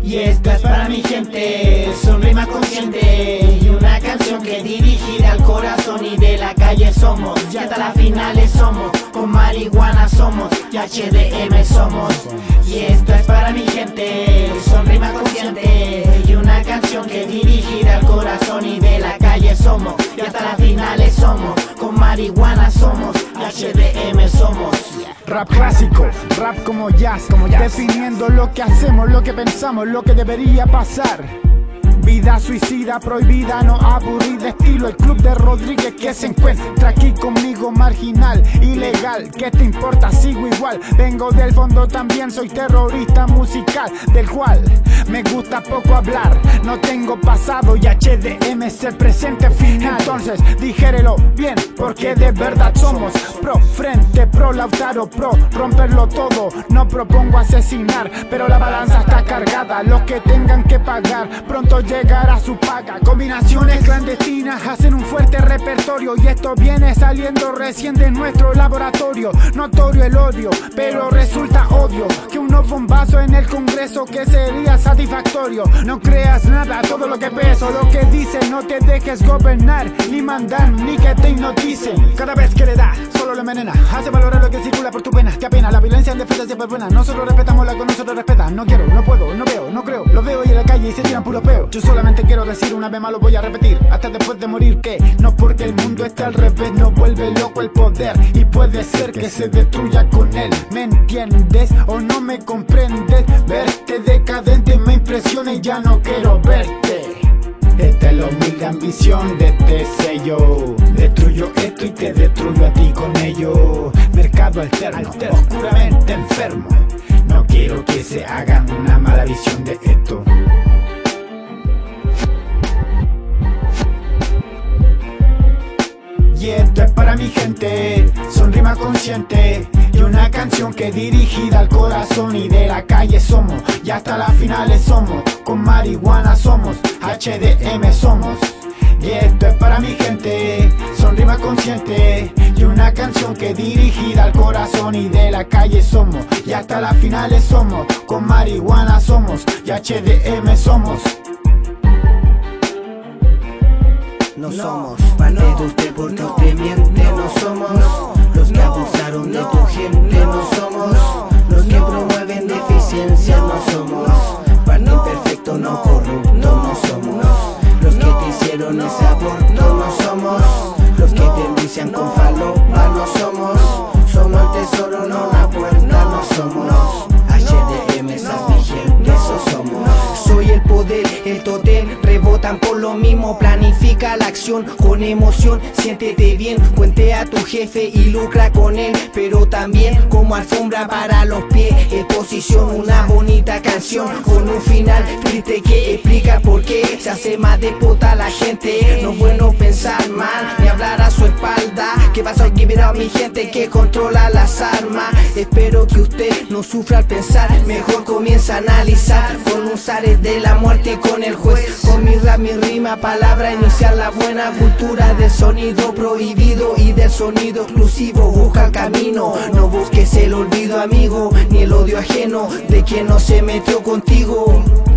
Y esto es para mi gente, son rima consciente y una canción que dirigida al corazón y de la calle somos. Y hasta las finales somos, con marihuana somos y HDM somos. Y esto es para mi gente, son rima consciente y una canción que dirigida al corazón y de la calle somos. Y hasta las finales somos, con marihuana somos y HDM somos. Rap clásico, rap como jazz, definiendo lo que hacemos, lo que pensamos, lo que debería pasar. Vida suicida, prohibida, no aburrida, estilo el club de Rodríguez que se encuentra aquí conmigo, marginal, ilegal. ¿Qué te importa? Sigo igual, vengo del fondo también, soy terrorista musical, del cual me gusta poco hablar. No tengo pasado y HDM es el presente final. Entonces digérelo bien, porque de verdad somos pro frente, pro Lautaro, pro romperlo todo. No propongo asesinar, pero la balanza está cargada. Los que tengan que pagar pronto llegará su paga. Combinaciones clandestinas hacen un fuerte repertorio y esto viene saliendo recién de nuestro laboratorio. Notorio el odio, pero resulta obvio que unos bombazos en el Congreso que sería satisfactorio. No creas nada, todo lo que peso, lo que dicen, no te dejes gobernar, ni mandar, ni que te hipnoticen. Cada vez que le da, solo le envenena, hace valorar lo que circula por tu pena. Te apena, la violencia en defensa siempre es buena. Nosotros respetamos la que nosotros respetan. No quiero, no puedo, no veo, no creo. Lo veo y en la calle y se tiran puro peo. Yo solamente quiero decir una vez más, lo voy a repetir hasta después de morir, que no porque el mundo esté al revés no vuelve loco el poder, y puede ser que se destruya con él. ¿Me entiendes o no me comprendes? Verte decadente me impresiona y ya no quiero verte. Esta es la humilde ambición de este sello. Destruyo esto y te destruyo a ti con ello. Mercado alterno, oscuramente enfermo. No quiero que se hagan una mala visión de esto. Y esto es para mi gente, son rima consciente y una canción que dirigida al corazón y de la calle somos. Y hasta las finales somos, con marihuana somos, HDM somos. Y esto es para mi gente, son rima consciente y una canción que dirigida al corazón y de la calle somos. Y hasta las finales somos, con marihuana somos y HDM somos. No somos parte de usted porque usted miente. No somos los que abusaron de tu gente. No somos los que promueven deficiencias. No somos parte imperfecto, no corrupto. No somos los que te hicieron ese aborto. No somos los que te envician con falopa. No somos el tesoro, no la puerta. No somos HDM, esas vigentes, eso somos. Soy el poder, el totem, rebotan por lo mismo. Planifica la acción con emoción, siéntete bien, cuente a tu jefe y lucra con él, pero también como alfombra para los pies. Exposición, una bonita canción con un final triste que explica por qué se hace más despota la gente. No es bueno pensar mal ni hablar a su espalda. ¿Qué pasa aquí? Mira a mi gente que controla las armas. Espero que usted no sufra al pensar, mejor comienza a analizar con un Zares de la muerte con el juez. Con mi rap, mi rima, palabra, iniciar la buena cultura del sonido prohibido y del sonido exclusivo. Busca el camino, no busques el olvido, amigo, ni el odio ajeno de quien no se metió contigo.